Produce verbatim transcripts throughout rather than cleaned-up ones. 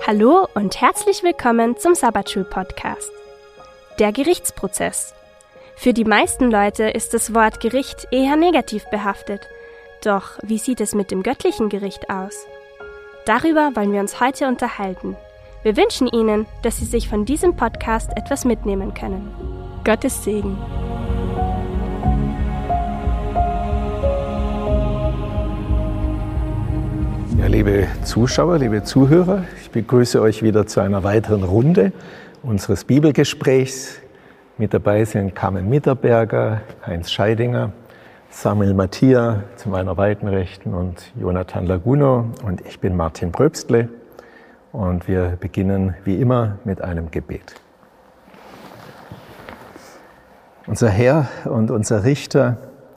Hallo und herzlich willkommen zum Sabbatschul-Podcast. Der Gerichtsprozess. Für die meisten Leute ist das Wort Gericht eher negativ behaftet. Doch wie sieht es mit dem göttlichen Gericht aus? Darüber wollen wir uns heute unterhalten. Wir wünschen Ihnen, dass Sie sich von diesem Podcast etwas mitnehmen können. Gottes Segen. Ja, liebe Zuschauer, liebe Zuhörer, ich begrüße euch wieder zu einer weiteren Runde unseres Bibelgesprächs. Mit dabei sind Carmen Mitterberger, Heinz Scheidinger, Samuel Mattia zu meiner weiten Rechten und Jonathan Laguno und ich bin Martin Pröbstle und wir beginnen wie immer mit einem Gebet. Unser Herr und unser Richter,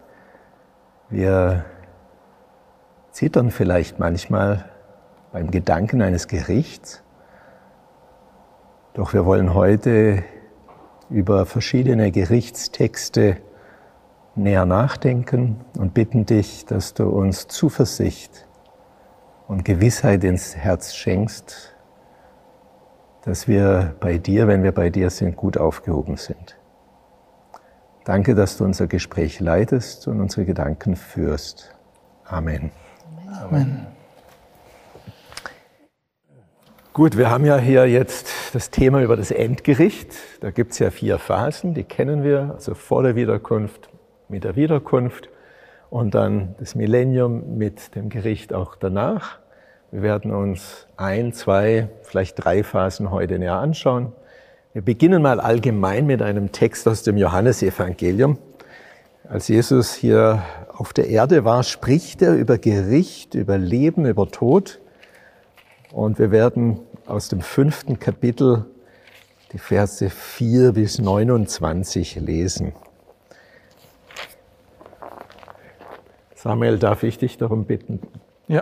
wir zittern vielleicht manchmal beim Gedanken eines Gerichts, doch wir wollen heute über verschiedene Gerichtstexte näher nachdenken und bitten dich, dass du uns Zuversicht und Gewissheit ins Herz schenkst, dass wir bei dir, wenn wir bei dir sind, gut aufgehoben sind. Danke, dass du unser Gespräch leitest und unsere Gedanken führst. Amen. Amen. Gut, wir haben ja hier jetzt das Thema über das Endgericht. Da gibt es ja vier Phasen, die kennen wir, also vor der Wiederkunft, mit der Wiederkunft und dann das Millennium mit dem Gericht auch danach. Wir werden uns ein, zwei, vielleicht drei Phasen heute näher anschauen. Wir beginnen mal allgemein mit einem Text aus dem Johannesevangelium. Als Jesus hier auf der Erde war, spricht er über Gericht, über Leben, über Tod. Und wir werden aus dem fünften Kapitel die Verse vier bis neunundzwanzig lesen. Samuel, darf ich dich darum bitten? Ja.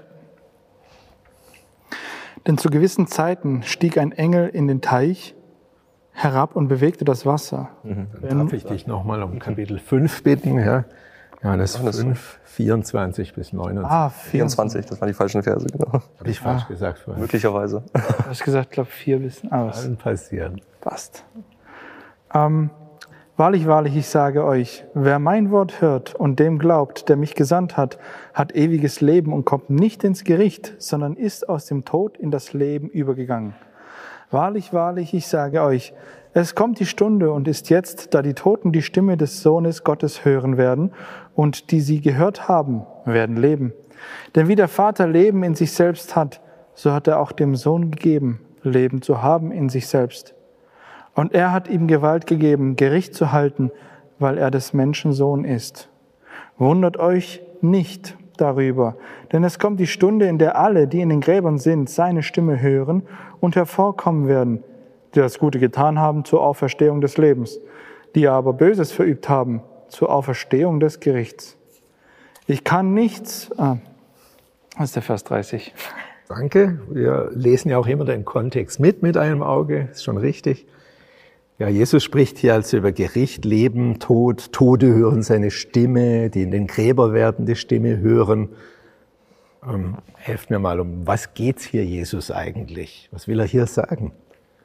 Denn zu gewissen Zeiten stieg ein Engel in den Teich herab und bewegte das Wasser. Mhm. Dann darf ich dich nochmal um Kapitel fünf bitten, ja? Johannes fünf, vierundzwanzig bis neunundzwanzig. Ah, vierundzwanzig, das waren die falschen Verse, genau. Habe ich falsch ah. gesagt vorhin? Möglicherweise. Du hast gesagt, ich glaube, vier bis... Ah, was? Kann passieren. Passt. Ähm, wahrlich, wahrlich, ich sage euch, wer mein Wort hört und dem glaubt, der mich gesandt hat, hat ewiges Leben und kommt nicht ins Gericht, sondern ist aus dem Tod in das Leben übergegangen. Wahrlich, wahrlich, ich sage euch, es kommt die Stunde und ist jetzt, da die Toten die Stimme des Sohnes Gottes hören werden und die sie gehört haben, werden leben. Denn wie der Vater Leben in sich selbst hat, so hat er auch dem Sohn gegeben, Leben zu haben in sich selbst. Und er hat ihm Gewalt gegeben, Gericht zu halten, weil er des Menschen Sohn ist. Wundert euch nicht darüber, denn es kommt die Stunde, in der alle, die in den Gräbern sind, seine Stimme hören und hervorkommen werden, die das Gute getan haben zur Auferstehung des Lebens, die aber Böses verübt haben zur Auferstehung des Gerichts. Ich kann nichts... Ah, das ist der Vers dreißig. Danke. Wir lesen ja auch immer den Kontext mit, mit einem Auge. Ist schon richtig. Ja, Jesus spricht hier also über Gericht, Leben, Tod. Tote hören seine Stimme, die in den Gräber werden die Stimme hören. Ähm, helft mir mal, um was geht's hier Jesus eigentlich? Was will er hier sagen?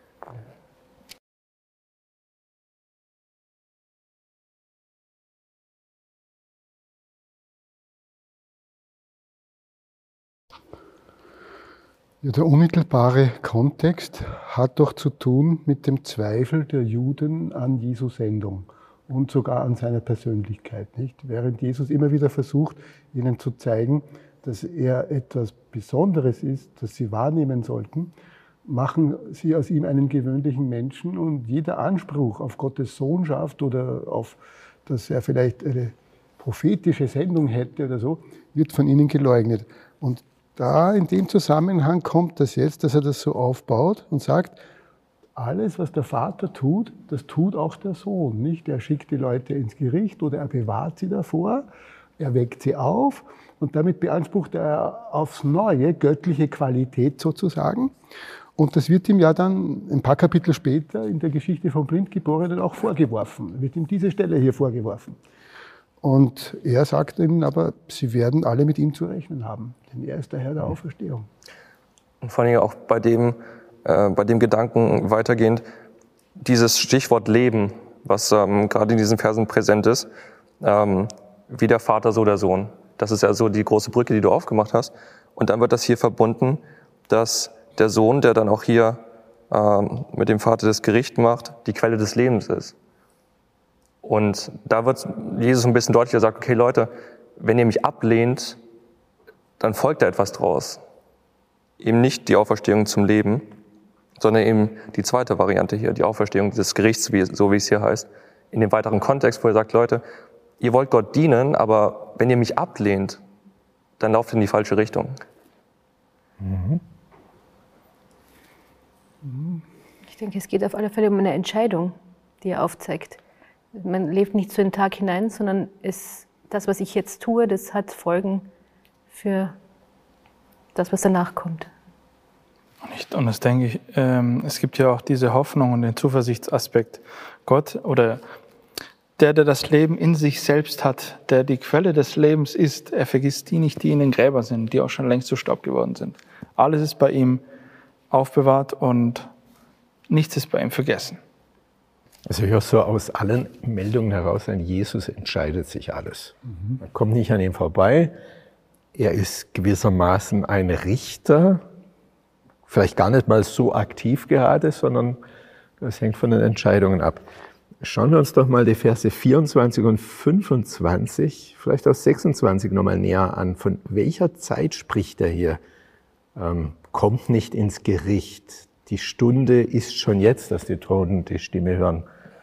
Ja, der unmittelbare Kontext hat doch zu tun mit dem Zweifel der Juden an Jesu Sendung und sogar an seiner Persönlichkeit, nicht? Während Jesus immer wieder versucht, ihnen zu zeigen, dass er etwas Besonderes ist, das sie wahrnehmen sollten, machen sie aus ihm einen gewöhnlichen Menschen und jeder Anspruch auf Gottes Sohnschaft oder auf, dass er vielleicht eine prophetische Sendung hätte oder so, wird von ihnen geleugnet. Und da in dem Zusammenhang kommt das jetzt, dass er das so aufbaut und sagt, alles, was der Vater tut, das tut auch der Sohn, nicht? Er schickt die Leute ins Gericht oder er bewahrt sie davor, er weckt sie auf und damit beansprucht er aufs Neue göttliche Qualität sozusagen. Und das wird ihm ja dann ein paar Kapitel später in der Geschichte vom Blindgeborenen auch vorgeworfen, wird ihm diese Stelle hier vorgeworfen. Und er sagt ihnen aber, sie werden alle mit ihm zu rechnen haben, denn er ist der Herr der Auferstehung. Und vor allem auch bei dem, äh, bei dem Gedanken weitergehend, dieses Stichwort Leben, was ähm, gerade in diesen Versen präsent ist, ähm, wie der Vater, so der Sohn. Das ist ja so die große Brücke, die du aufgemacht hast. Und dann wird das hier verbunden, dass der Sohn, der dann auch hier ähm, mit dem Vater das Gericht macht, die Quelle des Lebens ist. Und da wird Jesus ein bisschen deutlicher, sagt, okay Leute, wenn ihr mich ablehnt, dann folgt da etwas draus. Eben nicht die Auferstehung zum Leben, sondern eben die zweite Variante hier, die Auferstehung des Gerichts, wie, so wie es hier heißt, in dem weiteren Kontext, wo er sagt, Leute, ihr wollt Gott dienen, aber wenn ihr mich ablehnt, dann lauft ihr in die falsche Richtung. Mhm. Ich denke, es geht auf alle Fälle um eine Entscheidung, die er aufzeigt. Man lebt nicht so in den Tag hinein, sondern es, das, was ich jetzt tue, das hat Folgen für das, was danach kommt. Und das denke ich, ähm, es gibt ja auch diese Hoffnung und den Zuversichtsaspekt. Gott oder der, der das Leben in sich selbst hat, der die Quelle des Lebens ist, er vergisst die nicht, die in den Gräbern sind, die auch schon längst zu Staub geworden sind. Alles ist bei ihm aufbewahrt und nichts ist bei ihm vergessen. Also ich höre so aus allen Meldungen heraus, an Jesus entscheidet sich alles. Mhm. Man kommt nicht an ihm vorbei. Er ist gewissermaßen ein Richter, vielleicht gar nicht mal so aktiv gerade, sondern das hängt von den Entscheidungen ab. Schauen wir uns doch mal die Verse vierundzwanzig und fünfundzwanzig, vielleicht auch sechsundzwanzig nochmal näher an. Von welcher Zeit spricht er hier? Ähm, kommt nicht ins Gericht. Die Stunde ist schon jetzt, dass die Toten die Stimme hören.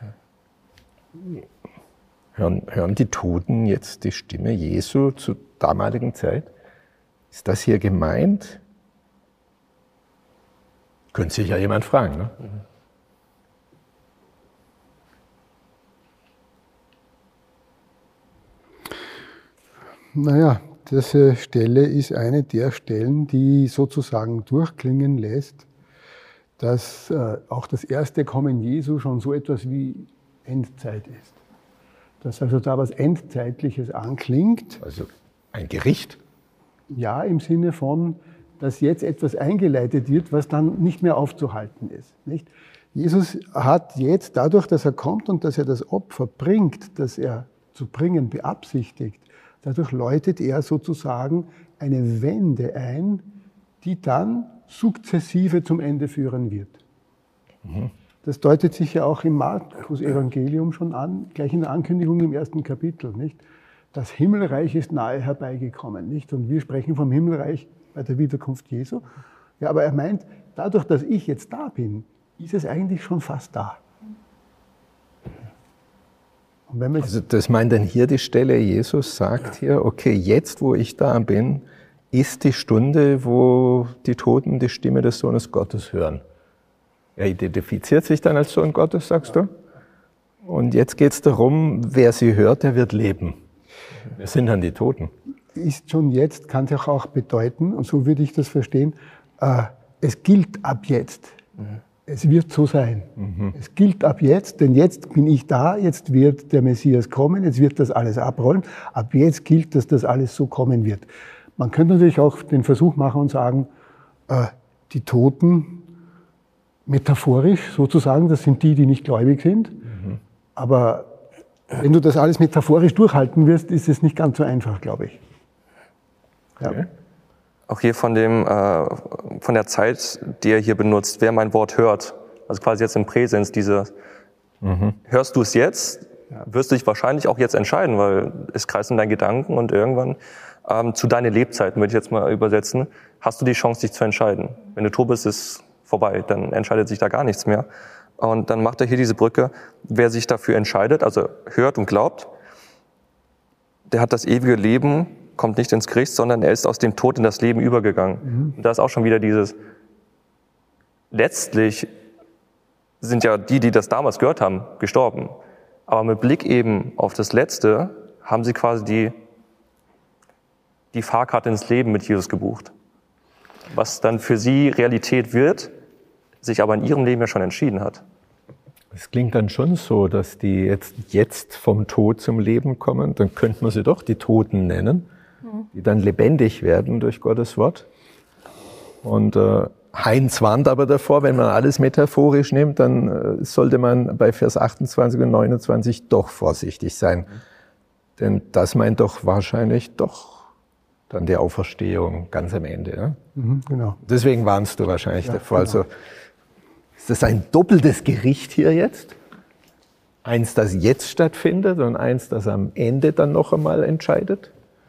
Hören, hören die Toten jetzt die Stimme Jesu zur damaligen Zeit? Ist das hier gemeint? Könnte sich ja jemand fragen, ne? Naja, diese Stelle ist eine der Stellen, die sozusagen durchklingen lässt, dass äh, auch das erste Kommen Jesu schon so etwas wie Endzeit ist. Dass also da was Endzeitliches anklingt. Also ein Gericht? Ja, im Sinne von, dass jetzt etwas eingeleitet wird, was dann nicht mehr aufzuhalten ist. Nicht? Jesus hat jetzt, dadurch, dass er kommt und dass er das Opfer bringt, das er zu bringen beabsichtigt, dadurch läutet er sozusagen eine Wende ein, die dann sukzessive zum Ende führen wird. Mhm. Das deutet sich ja auch im Markus-Evangelium schon an, gleich in der Ankündigung im ersten Kapitel. Nicht? Das Himmelreich ist nahe herbeigekommen. Nicht? Und wir sprechen vom Himmelreich bei der Wiederkunft Jesu. Ja, aber er meint, dadurch, dass ich jetzt da bin, ist es eigentlich schon fast da. Und wenn wir also das meint dann hier die Stelle, Jesus sagt hier, okay, jetzt wo ich da bin, ist die Stunde, wo die Toten die Stimme des Sohnes Gottes hören. Er identifiziert sich dann als Sohn Gottes, sagst du? Und jetzt geht es darum, wer sie hört, der wird leben. Wer sind dann die Toten? Ist schon jetzt, kann es auch bedeuten, und so würde ich das verstehen, äh, es gilt ab jetzt. Mhm. Es wird so sein. Mhm. Es gilt ab jetzt, denn jetzt bin ich da, jetzt wird der Messias kommen, jetzt wird das alles abrollen. Ab jetzt gilt, dass das alles so kommen wird. Man könnte natürlich auch den Versuch machen und sagen, äh, die Toten, metaphorisch sozusagen, das sind die, die nicht gläubig sind. Mhm. Aber wenn du das alles metaphorisch durchhalten wirst, ist es nicht ganz so einfach, glaube ich. Ja. Okay. Auch hier von, dem, äh, von der Zeit, die er hier benutzt, wer mein Wort hört, also quasi jetzt im Präsens, diese, mhm. hörst du es jetzt, wirst du dich wahrscheinlich auch jetzt entscheiden, weil es kreist in deinen Gedanken und irgendwann ähm, zu deinen Lebzeiten, würde ich jetzt mal übersetzen, hast du die Chance, dich zu entscheiden. Wenn du tot bist, ist vorbei, dann entscheidet sich da gar nichts mehr. Und dann macht er hier diese Brücke, wer sich dafür entscheidet, also hört und glaubt, der hat das ewige Leben, kommt nicht ins Gericht, sondern er ist aus dem Tod in das Leben übergegangen. Mhm. Und da ist auch schon wieder dieses, letztlich sind ja die, die das damals gehört haben, gestorben. Aber mit Blick eben auf das Letzte haben sie quasi die, die Fahrkarte ins Leben mit Jesus gebucht. Was dann für sie Realität wird, sich aber in ihrem Leben ja schon entschieden hat. Es klingt dann schon so, dass die jetzt, jetzt vom Tod zum Leben kommen, dann könnte man sie doch die Toten nennen, die dann lebendig werden durch Gottes Wort. Und äh, Heinz warnt aber davor, wenn man alles metaphorisch nimmt, dann äh, sollte man bei Vers achtundzwanzig und neunundzwanzig doch vorsichtig sein. Denn das meint doch wahrscheinlich doch dann die Auferstehung ganz am Ende. Ja? Mhm, genau. Deswegen warnst du wahrscheinlich Ja, davor. genau. Also, ist das ein doppeltes Gericht hier jetzt? Eins, das jetzt stattfindet und eins, das am Ende dann noch einmal entscheidet?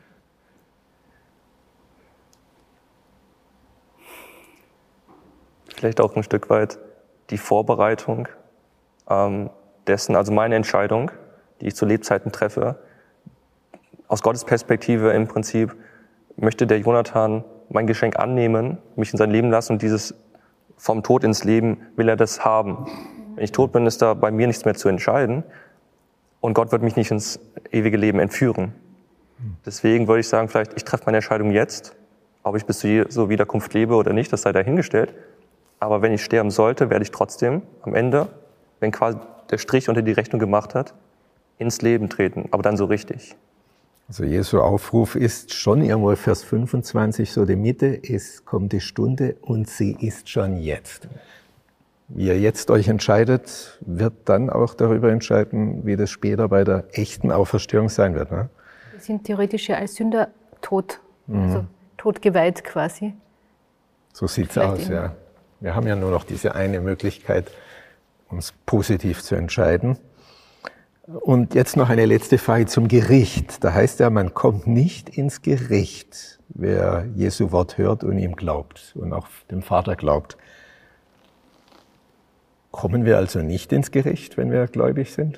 Vielleicht auch ein Stück weit die Vorbereitung ähm, dessen, also meine Entscheidung, die ich zu Lebzeiten treffe. Aus Gottes Perspektive im Prinzip möchte der Jonathan mein Geschenk annehmen, mich in sein Leben lassen und dieses vom Tod ins Leben will er das haben. Wenn ich tot bin, ist da bei mir nichts mehr zu entscheiden und Gott wird mich nicht ins ewige Leben entführen. Deswegen würde ich sagen, vielleicht ich treffe meine Entscheidung jetzt, ob ich bis zur Jesu Wiederkunft lebe oder nicht, das sei dahingestellt. Aber wenn ich sterben sollte, werde ich trotzdem am Ende, wenn quasi der Strich unter die Rechnung gemacht hat, ins Leben treten, aber dann so richtig. Also Jesu Aufruf ist schon irgendwo Vers fünfundzwanzig, so die Mitte, es kommt die Stunde und sie ist schon jetzt. Wie ihr jetzt euch entscheidet, wird dann auch darüber entscheiden, wie das später bei der echten Auferstehung sein wird. Ne? Wir sind theoretisch ja als Sünder tot, mhm. also tot geweiht quasi. So sieht's Vielleicht aus, immer. ja. Wir haben ja nur noch diese eine Möglichkeit, uns positiv zu entscheiden. Und jetzt noch eine letzte Frage zum Gericht. Da heißt ja, man kommt nicht ins Gericht, wer Jesu Wort hört und ihm glaubt und auch dem Vater glaubt. Kommen wir also nicht ins Gericht, wenn wir gläubig sind?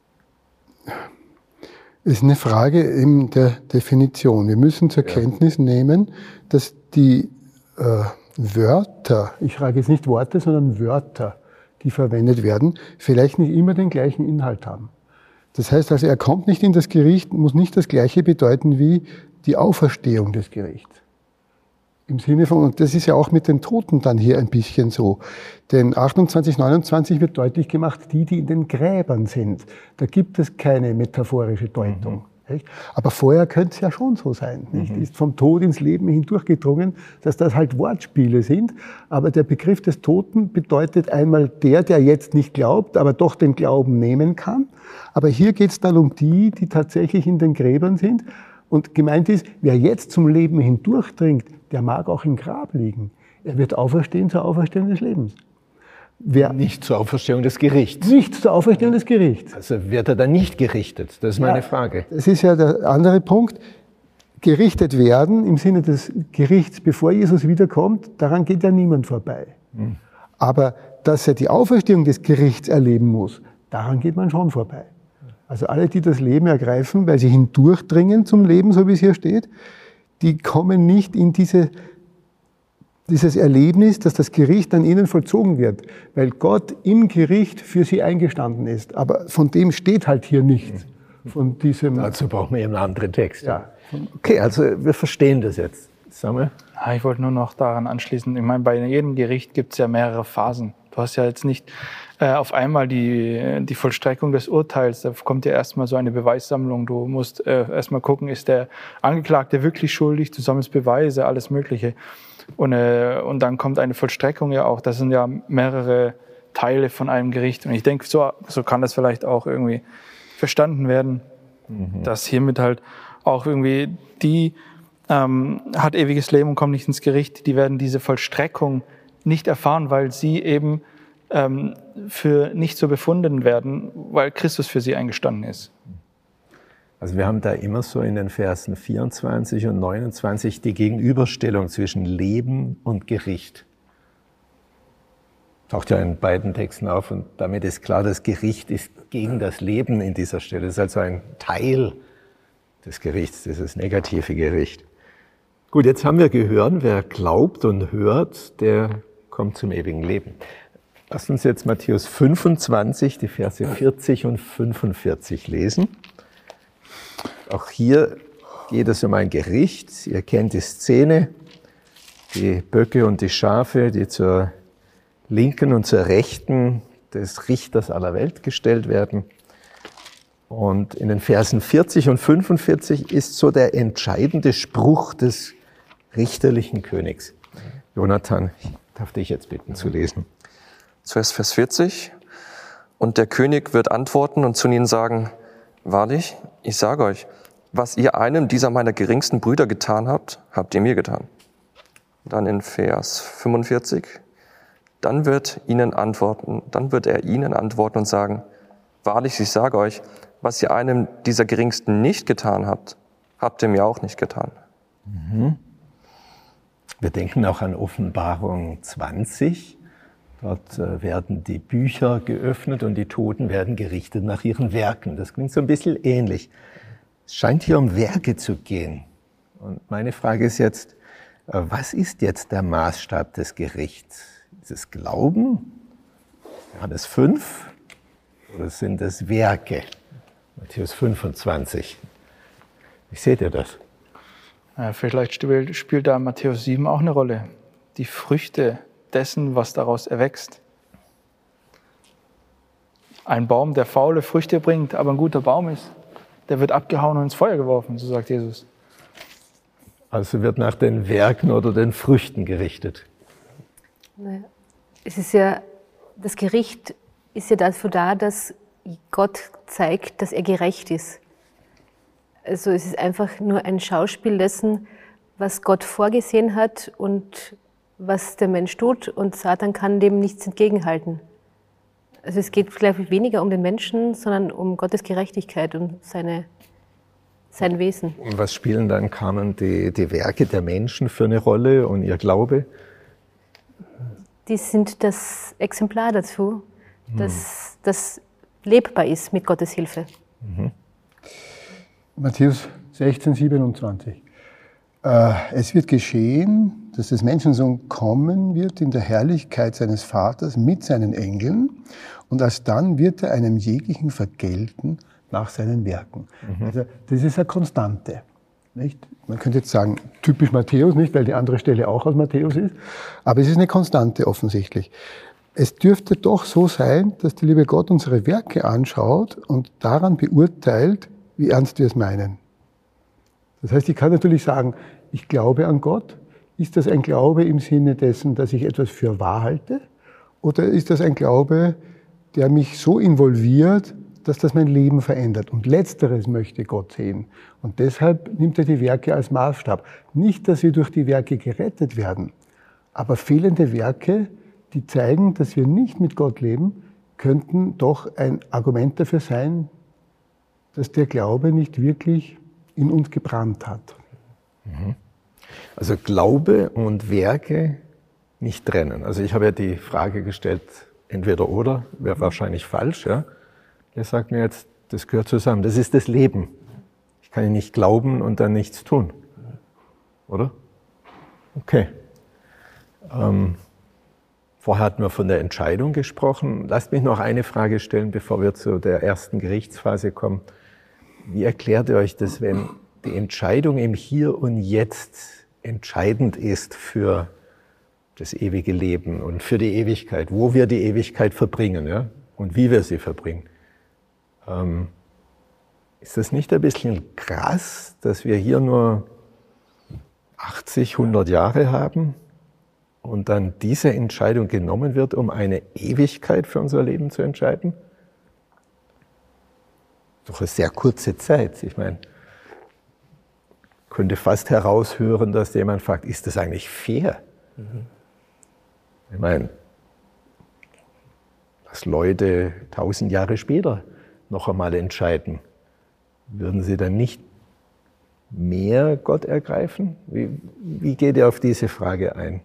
Das ist eine Frage eben der Definition. Wir müssen zur ja. Kenntnis nehmen, dass die äh, Wörter, ich frage jetzt nicht Worte, sondern Wörter, die verwendet werden, vielleicht nicht immer den gleichen Inhalt haben. Das heißt also, er kommt nicht in das Gericht, muss nicht das Gleiche bedeuten wie die Auferstehung des Gerichts. Im Sinne von, und das ist ja auch mit den Toten dann hier ein bisschen so. Denn achtundzwanzig, neunundzwanzig wird deutlich gemacht, die, die in den Gräbern sind. Da gibt es keine metaphorische Deutung. Mhm. Aber vorher könnte es ja schon so sein. Nicht? Mhm. Ist vom Tod ins Leben hindurchgedrungen, dass das halt Wortspiele sind. Aber der Begriff des Toten bedeutet einmal der, der jetzt nicht glaubt, aber doch den Glauben nehmen kann. Aber hier geht es dann um die, die tatsächlich in den Gräbern sind. Und gemeint ist, wer jetzt zum Leben hindurchdringt, der mag auch im Grab liegen. Er wird auferstehen zur Auferstehung des Lebens. Wer nicht zur Auferstehung des Gerichts. Nicht zur Auferstehung des Gerichts. Also wird er dann nicht gerichtet? Das ist meine ja, Frage. Das ist ja der andere Punkt. Gerichtet werden im Sinne des Gerichts, bevor Jesus wiederkommt, daran geht ja niemand vorbei. Hm. Aber dass er die Auferstehung des Gerichts erleben muss, daran geht man schon vorbei. Also alle, die das Leben ergreifen, weil sie hindurchdringen zum Leben, so wie es hier steht, die kommen nicht in diese, dieses Erlebnis, dass das Gericht an ihnen vollzogen wird, weil Gott im Gericht für sie eingestanden ist. Aber von dem steht halt hier nichts. Von diesem. Dazu brauchen wir eben einen anderen Text. Ja. Okay, also wir verstehen das jetzt. Samuel? Ja, ich wollte nur noch daran anschließen, ich meine, bei jedem Gericht gibt es ja mehrere Phasen. Du hast ja jetzt nicht äh, auf einmal die, die Vollstreckung des Urteils, da kommt ja erstmal so eine Beweissammlung. Du musst äh, erstmal gucken, ist der Angeklagte wirklich schuldig, du sammelst Beweise, alles Mögliche. Und, äh, und dann kommt eine Vollstreckung ja auch. Das sind ja mehrere Teile von einem Gericht. Und ich denke, so, so kann das vielleicht auch irgendwie verstanden werden, mhm. dass hiermit halt auch irgendwie die ähm, hat ewiges Leben und kommt nicht ins Gericht, die werden diese Vollstreckung nicht erfahren, weil sie eben ähm, für nicht so befunden werden, weil Christus für sie eingestanden ist. Also wir haben da immer so in den Versen vierundzwanzig und neunundzwanzig die Gegenüberstellung zwischen Leben und Gericht. Taucht ja in beiden Texten auf und damit ist klar, das Gericht ist gegen das Leben in dieser Stelle. Das ist also ein Teil des Gerichts, dieses negative Gericht. Gut, jetzt haben wir gehört, wer glaubt und hört, der kommt zum ewigen Leben. Lasst uns jetzt Matthäus fünfundzwanzig, die Verse vierzig und fünfundvierzig lesen. Auch hier geht es um ein Gericht. Ihr kennt die Szene, die Böcke und die Schafe, die zur linken und zur rechten des Richters aller Welt gestellt werden. Und in den Versen vierzig und fünfundvierzig ist so der entscheidende Spruch des richterlichen Königs. Jonathan, darf dich jetzt bitten zu lesen. Zuerst Vers vierzig. Und der König wird antworten und zu ihnen sagen, wahrlich, ich sage euch, was ihr einem dieser meiner geringsten Brüder getan habt, habt ihr mir getan. Dann in Vers fünfundvierzig. Dann wird ihnen antworten, dann wird er ihnen antworten und sagen, wahrlich, ich sage euch, was ihr einem dieser geringsten nicht getan habt, habt ihr mir auch nicht getan. Mhm. Wir denken auch an Offenbarung zwanzig. Dort äh, werden die Bücher geöffnet und die Toten werden gerichtet nach ihren Werken. Das klingt so ein bisschen ähnlich. Es scheint hier um Werke zu gehen. Und meine Frage ist jetzt, äh, was ist jetzt der Maßstab des Gerichts? Ist es Glauben? Johannes fünf? Oder sind es Werke? Matthäus fünfundzwanzig. Wie seht ihr das? Ja, vielleicht spielt, spielt da Matthäus sieben auch eine Rolle. Die Früchte dessen, was daraus erwächst. Ein Baum, der faule Früchte bringt, aber ein guter Baum ist, der wird abgehauen und ins Feuer geworfen, so sagt Jesus. Also wird nach den Werken oder den Früchten gerichtet. Naja, es ist ja, das Gericht ist ja dafür da, dass Gott zeigt, dass er gerecht ist. Also es ist einfach nur ein Schauspiel dessen, was Gott vorgesehen hat und was der Mensch tut, und Satan kann dem nichts entgegenhalten. Also es geht, glaube ich, weniger um den Menschen, sondern um Gottes Gerechtigkeit und seine, sein Wesen. Und was spielen dann, Carmen, die, die Werke der Menschen für eine Rolle und ihr Glaube? Die sind das Exemplar dazu, dass das lebbar ist mit Gottes Hilfe. Mhm. Matthäus sechzehn, siebenundzwanzig. Äh, es wird geschehen, dass das Menschensohn kommen wird in der Herrlichkeit seines Vaters mit seinen Engeln, und alsdann wird er einem jeglichen vergelten nach seinen Werken. Mhm. Also das ist eine Konstante. Nicht? Man könnte jetzt sagen, typisch Matthäus, nicht, weil die andere Stelle auch aus Matthäus ist, aber es ist eine Konstante offensichtlich. Es dürfte doch so sein, dass der liebe Gott unsere Werke anschaut und daran beurteilt, wie ernst wir es meinen. Das heißt, ich kann natürlich sagen, ich glaube an Gott. Ist das ein Glaube im Sinne dessen, dass ich etwas für wahr halte? Oder ist das ein Glaube, der mich so involviert, dass das mein Leben verändert? Und Letzteres möchte Gott sehen. Und deshalb nimmt er die Werke als Maßstab. Nicht, dass wir durch die Werke gerettet werden, aber fehlende Werke, die zeigen, dass wir nicht mit Gott leben, könnten doch ein Argument dafür sein, dass der Glaube nicht wirklich in uns gebrannt hat. Also Glaube und Werke nicht trennen. Also ich habe ja die Frage gestellt, entweder oder, wäre wahrscheinlich falsch. Ja? Er sagt mir jetzt, das gehört zusammen, das ist das Leben. Ich kann nicht glauben und dann nichts tun. Oder? Okay. Ähm, vorher hatten wir von der Entscheidung gesprochen. Lasst mich noch eine Frage stellen, bevor wir zu der ersten Gerichtsphase kommen. Wie erklärt ihr euch das, wenn die Entscheidung im Hier und Jetzt entscheidend ist für das ewige Leben und für die Ewigkeit, wo wir die Ewigkeit verbringen, ja? Und wie wir sie verbringen? Ähm, ist das nicht ein bisschen krass, dass wir hier nur achtzig, hundert Jahre haben und dann diese Entscheidung genommen wird, um eine Ewigkeit für unser Leben zu entscheiden? Doch eine sehr kurze Zeit. Ich meine, könnte fast heraushören, dass jemand fragt, ist das eigentlich fair? Mhm. Ich meine, dass Leute tausend Jahre später noch einmal entscheiden, würden sie dann nicht mehr Gott ergreifen? Wie, wie geht ihr auf diese Frage ein?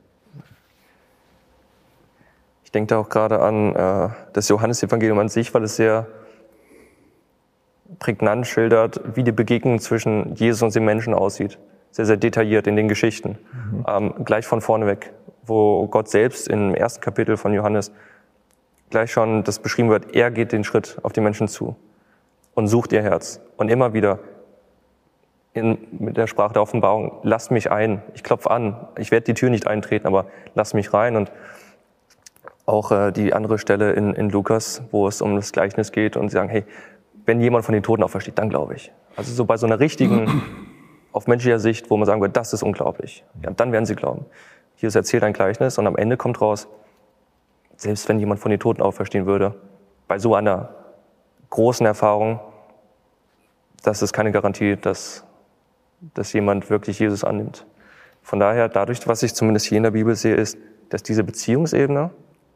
Ich denke da auch gerade an äh, das Johannesevangelium an sich, weil es sehr prägnant schildert, wie die Begegnung zwischen Jesus und den Menschen aussieht. Sehr, sehr detailliert in den Geschichten. Mhm. Ähm, gleich von vorne weg, wo Gott selbst im ersten Kapitel von Johannes gleich schon das beschrieben wird, er geht den Schritt auf die Menschen zu und sucht ihr Herz. Und immer wieder in, mit der Sprache der Offenbarung, lasst mich ein, ich klopfe an, ich werde die Tür nicht eintreten, aber lasst mich rein. Und auch äh, die andere Stelle in, in Lukas, wo es um das Gleichnis geht und sie sagen, hey, wenn jemand von den Toten aufersteht, dann glaube ich. Also so bei so einer richtigen, auf menschlicher Sicht, wo man sagen würde, das ist unglaublich. Ja, dann werden sie glauben. Jesus erzählt ein Gleichnis und am Ende kommt raus, selbst wenn jemand von den Toten auferstehen würde, bei so einer großen Erfahrung, das ist keine Garantie, dass, dass jemand wirklich Jesus annimmt. Von daher, dadurch, was ich zumindest hier in der Bibel sehe, ist, dass diese Beziehungsebene,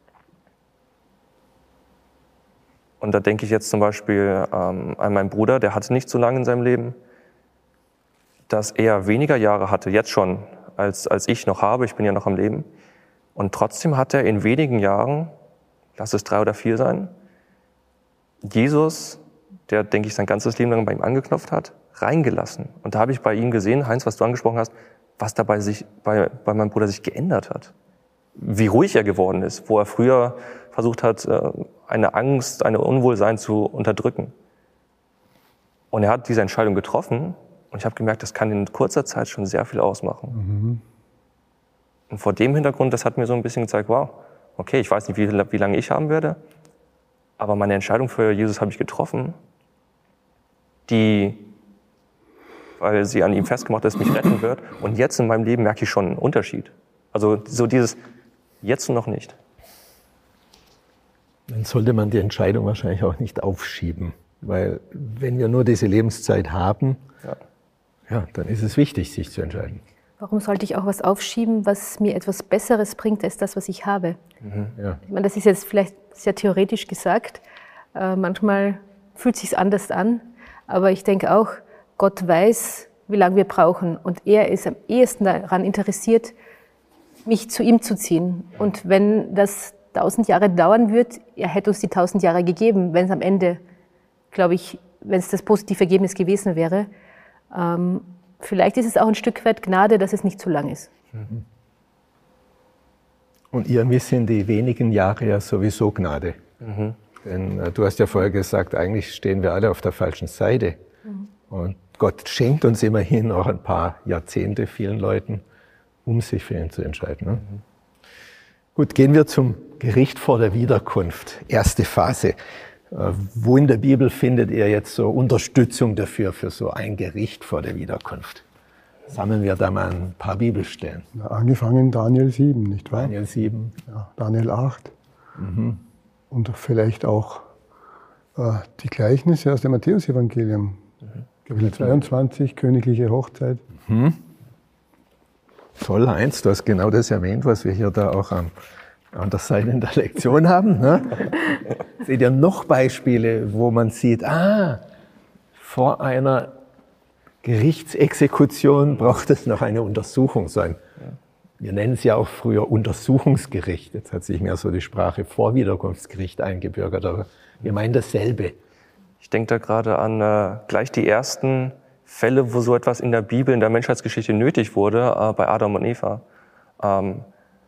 und da denke ich jetzt zum Beispiel ähm, an meinen Bruder, der hatte nicht so lange in seinem Leben, dass er weniger Jahre hatte, jetzt schon, als, als ich noch habe, ich bin ja noch am Leben. Und trotzdem hat er in wenigen Jahren, lass es drei oder vier sein, Jesus, der, denke ich, sein ganzes Leben lang bei ihm angeknopft hat, reingelassen. Und da habe ich bei ihm gesehen, Heinz, was du angesprochen hast, was dabei sich bei, bei meinem Bruder sich geändert hat. Wie ruhig er geworden ist, wo er früher versucht hat, eine Angst, eine Unwohlsein zu unterdrücken. Und er hat diese Entscheidung getroffen und ich habe gemerkt, das kann in kurzer Zeit schon sehr viel ausmachen. Mhm. Und vor dem Hintergrund, das hat mir so ein bisschen gezeigt, wow, okay, ich weiß nicht, wie, wie lange ich haben werde, aber meine Entscheidung für Jesus habe ich getroffen, die, weil sie an ihm festgemacht ist, mich retten wird. Und jetzt in meinem Leben merke ich schon einen Unterschied. Also so dieses jetzt noch nicht. Dann sollte man die Entscheidung wahrscheinlich auch nicht aufschieben. Weil wenn wir nur diese Lebenszeit haben, ja. Ja, dann ist es wichtig, sich zu entscheiden. Warum sollte ich auch was aufschieben, was mir etwas Besseres bringt, als das, was ich habe? Mhm, ja. Ich meine, das ist jetzt vielleicht sehr theoretisch gesagt. Äh, manchmal fühlt es sich anders an. Aber ich denke auch, Gott weiß, wie lange wir brauchen. Und er ist am ehesten daran interessiert, mich zu ihm zu ziehen. Und wenn das tausend Jahre dauern wird, er hätte uns die tausend Jahre gegeben, wenn es am Ende, glaube ich, wenn es das positive Ergebnis gewesen wäre. Ähm, vielleicht ist es auch ein Stück weit Gnade, dass es nicht zu lang ist. Und irgendwie sind die wenigen Jahre ja sowieso Gnade. Mhm. Denn äh, du hast ja vorher gesagt, eigentlich stehen wir alle auf der falschen Seite. Mhm. Und Gott schenkt uns immerhin auch ein paar Jahrzehnte vielen Leuten, um sich für ihn zu entscheiden. Ne? Mhm. Gut, gehen wir zum Gericht vor der Wiederkunft. Erste Phase. Wo in der Bibel findet ihr jetzt so Unterstützung dafür, für so ein Gericht vor der Wiederkunft? Sammeln wir da mal ein paar Bibelstellen. Ja, angefangen Daniel sieben, nicht wahr? Daniel sieben. Ja, Daniel acht. Mhm. Und vielleicht auch äh, die Gleichnisse aus dem Matthäus-Evangelium. Mhm. Kapitel zweiundzwanzig, königliche Hochzeit. Mhm. Toll, Heinz, du hast genau das erwähnt, was wir hier da auch am an der Seite in der Lektion haben. Ne? Seht ihr noch Beispiele, wo man sieht, ah, vor einer Gerichtsexekution braucht es noch eine Untersuchung sein. Wir nennen es ja auch früher Untersuchungsgericht. Jetzt hat sich mehr so die Sprache Vorwiederkunftsgericht eingebürgert, aber wir meinen dasselbe. Ich denke da gerade an äh, gleich die ersten Fälle, wo so etwas in der Bibel, in der Menschheitsgeschichte nötig wurde, äh, bei Adam und Eva. Ähm,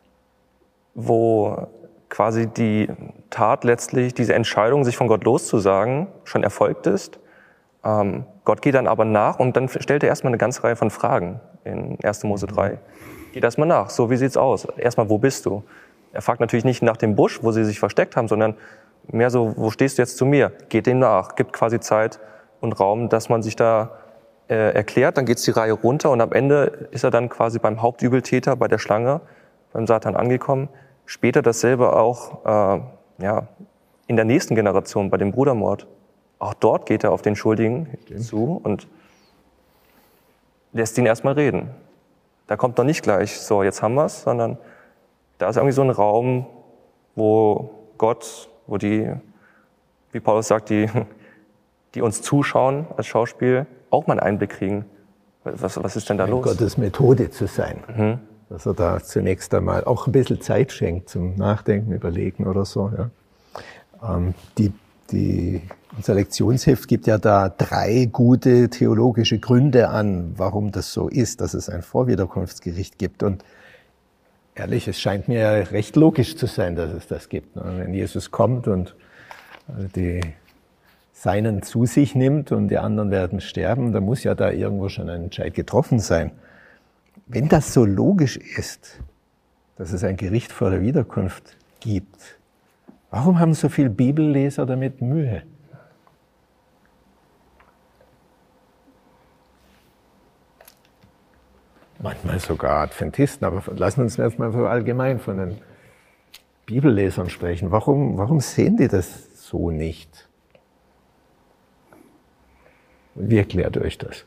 wo quasi die Tat letztlich, diese Entscheidung, sich von Gott loszusagen, schon erfolgt ist. Ähm, Gott geht dann aber nach und dann stellt er erstmal eine ganze Reihe von Fragen in erster Mose drei. Geht erstmal nach, so wie sieht's aus? Erstmal, wo bist du? Er fragt natürlich nicht nach dem Busch, wo sie sich versteckt haben, sondern mehr so, wo stehst du jetzt zu mir? Geht dem nach, gibt quasi Zeit und Raum, dass man sich da äh, erklärt, dann geht's die Reihe runter und am Ende ist er dann quasi beim Hauptübeltäter, bei der Schlange, beim Satan angekommen. Später dasselbe auch äh, ja, in der nächsten Generation, bei dem Brudermord. Auch dort geht er auf den Schuldigen Stimmt. zu und lässt ihn erstmal reden. Da kommt noch nicht gleich, so, jetzt haben wir's, sondern da ist irgendwie so ein Raum, wo Gott, wo die, wie Paulus sagt, die, die uns zuschauen als Schauspiel, auch mal einen Einblick kriegen. Was, was ist denn da los? Gottes Methode zu sein. Mhm. Dass er da zunächst einmal auch ein bisschen Zeit schenkt zum Nachdenken, Überlegen oder so. Ja. Ähm, die, die, unser Lektionsheft gibt ja da drei gute theologische Gründe an, warum das so ist, dass es ein Vorwiederkunftsgericht gibt. Und ehrlich, es scheint mir ja recht logisch zu sein, dass es das gibt. Wenn Jesus kommt und die Seinen zu sich nimmt und die anderen werden sterben, dann muss ja da irgendwo schon ein Entscheid getroffen sein. Wenn das so logisch ist, dass es ein Gericht vor der Wiederkunft gibt, warum haben so viele Bibelleser damit Mühe? manchmal sogar Adventisten, aber lassen wir uns jetzt mal so allgemein von den Bibellesern sprechen. Warum, warum sehen die das so nicht? Wie erklärt ihr euch das?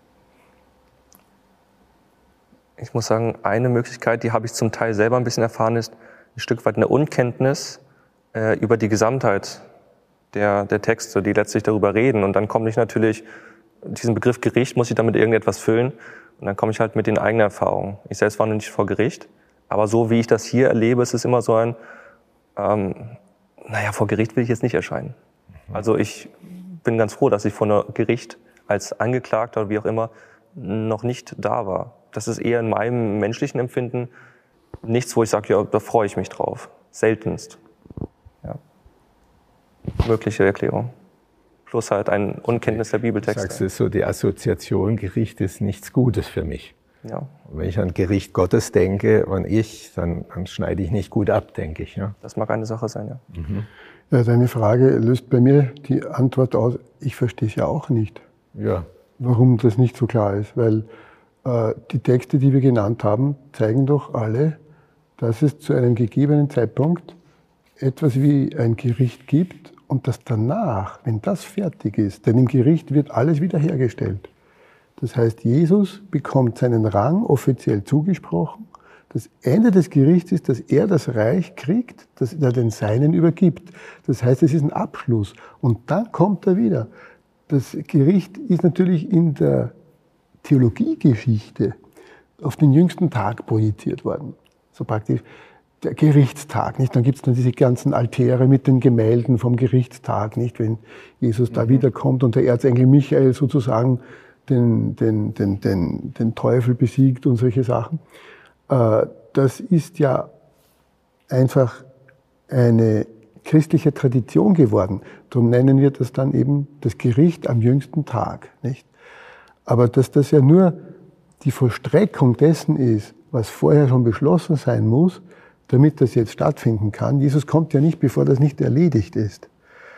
Ich muss sagen, eine Möglichkeit, die habe ich zum Teil selber ein bisschen erfahren, ist ein Stück weit eine Unkenntnis äh, über die Gesamtheit der, der Texte, die letztlich darüber reden. Und dann komme ich natürlich, diesen Begriff Gericht muss ich damit irgendetwas füllen. Und dann komme ich halt mit den eigenen Erfahrungen. Ich selbst war noch nicht vor Gericht, aber so wie ich das hier erlebe, ist es immer so ein, ähm, naja, vor Gericht will ich jetzt nicht erscheinen. Also ich bin ganz froh, dass ich vor einem Gericht als Angeklagter oder wie auch immer noch nicht da war. Das ist eher in meinem menschlichen Empfinden nichts, wo ich sage, ja, da freue ich mich drauf. Seltenst. Ja. Mögliche Erklärung. Plus halt ein Unkenntnis der Bibeltexte. Du sagst es so, die Assoziation, Gericht ist nichts Gutes für mich. Ja. Und wenn ich an Gericht Gottes denke, an ich, dann, dann schneide ich nicht gut ab, denke ich. Ja? Das mag eine Sache sein, ja. Mhm. Ja, deine Frage löst bei mir die Antwort aus, ich verstehe es ja auch nicht, Ja. warum das nicht so klar ist. Weil äh, die Texte, die wir genannt haben, zeigen doch alle, dass es zu einem gegebenen Zeitpunkt etwas wie ein Gericht gibt und dass danach, wenn das fertig ist, denn im Gericht wird alles wiederhergestellt. Das heißt, Jesus bekommt seinen Rang offiziell zugesprochen. Das Ende des Gerichts ist, dass er das Reich kriegt, das er den Seinen übergibt. Das heißt, es ist ein Abschluss. Und dann kommt er wieder. Das Gericht ist natürlich in der Theologiegeschichte auf den jüngsten Tag projiziert worden. So praktisch der Gerichtstag, nicht? Dann gibt es dann diese ganzen Altäre mit den Gemälden vom Gerichtstag, nicht? Wenn Jesus da wiederkommt und der Erzengel Michael sozusagen den, den, den, den, den Teufel besiegt und solche Sachen. Das ist ja einfach eine christliche Tradition geworden. Darum nennen wir das dann eben das Gericht am jüngsten Tag, nicht? Aber dass das ja nur die Vollstreckung dessen ist, was vorher schon beschlossen sein muss, damit das jetzt stattfinden kann. Jesus kommt ja nicht, bevor das nicht erledigt ist.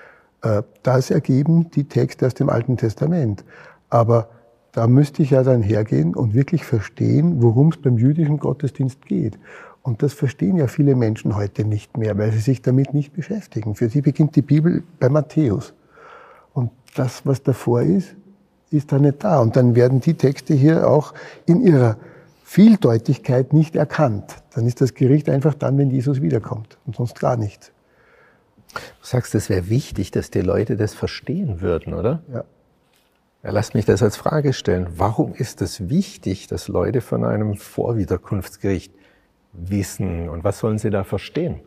Das ergeben die Texte aus dem Alten Testament. Aber da müsste ich ja dann hergehen und wirklich verstehen, worum es beim jüdischen Gottesdienst geht. Und das verstehen ja viele Menschen heute nicht mehr, weil sie sich damit nicht beschäftigen. Für sie beginnt die Bibel bei Matthäus. Und das, was davor ist, ist da nicht da. Und dann werden die Texte hier auch in ihrer Vieldeutigkeit nicht erkannt. Dann ist das Gericht einfach dann, wenn Jesus wiederkommt und sonst gar nichts. Du sagst, es wäre wichtig, dass die Leute das verstehen würden, oder? Ja. Ja, lasst mich das als Frage stellen. Warum ist es wichtig, dass Leute von einem Vorwiederkunftsgericht wissen? Und was sollen sie da verstehen?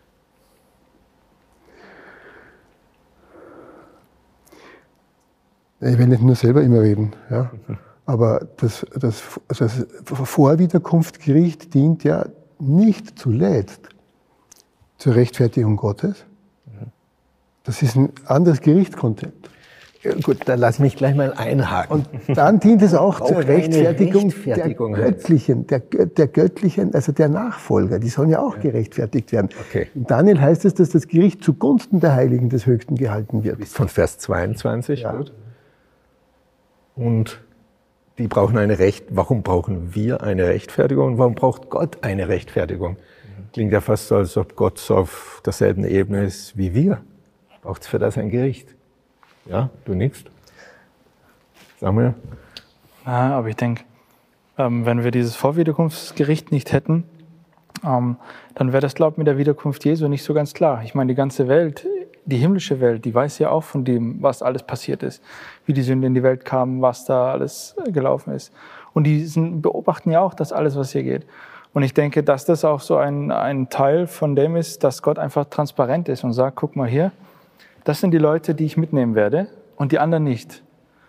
Ich will nicht nur selber immer reden, ja. Aber das, das, das Vorwiederkunftsgericht dient ja nicht zuletzt zur Rechtfertigung Gottes. Das ist ein anderes Gerichtskonzept. Ja, gut, dann lass mich gleich mal einhaken. Und dann dient es auch Oh, zur Rechtfertigung, Rechtfertigung der göttlichen, der, der göttlichen, also der Nachfolger. Die sollen ja auch ja. gerechtfertigt werden. Okay. In Daniel heißt es, dass das Gericht zugunsten der Heiligen des Höchsten gehalten wird. Bis von Vers zweiundzwanzig. Ja. Gut. Und die brauchen eine Recht. Warum brauchen wir eine Rechtfertigung? Und warum braucht Gott eine Rechtfertigung? Klingt ja fast so, als ob Gott so auf derselben Ebene ist wie wir. Braucht es für das ein Gericht? Ja, du nickst. Sag mal. Ja, aber ich denke, ähm, wenn wir dieses Vorwiederkunftsgericht nicht hätten, ähm, dann wäre das, glaube ich, mit der Wiederkunft Jesu nicht so ganz klar. Ich meine, die ganze Welt, die himmlische Welt, die weiß ja auch von dem, was alles passiert ist, wie die Sünde in die Welt kam, was da alles gelaufen ist. Und die sind, beobachten ja auch das alles, was hier geht. Und ich denke, dass das auch so ein, ein Teil von dem ist, dass Gott einfach transparent ist und sagt, guck mal hier, das sind die Leute, die ich mitnehmen werde und die anderen nicht.